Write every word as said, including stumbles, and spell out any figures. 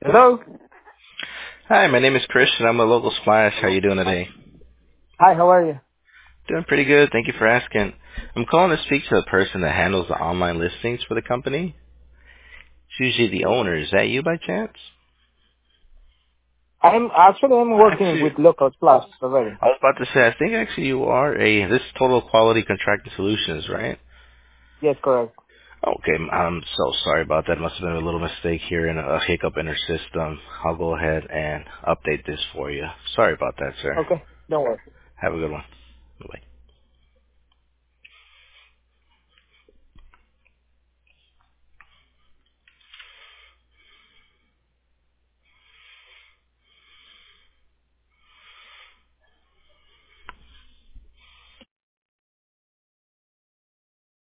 Hello. Hi, my name is Christian. I'm a local splash. How are you doing today? Hi, how are you? Doing pretty good. Thank you for asking. I'm calling to speak to the person that handles the online listings for the company. It's usually the owner. Is that you by chance? I'm actually I'm working Actually, with local plus already. I was about to say, I think actually you are a, this is Total Quality Contracting Solutions, right? Yes, correct. Okay, I'm so sorry about that. Must have been a little mistake here and a hiccup in our system. I'll go ahead and update this for you. Sorry about that, sir. Okay, don't worry. Have a good one. Bye.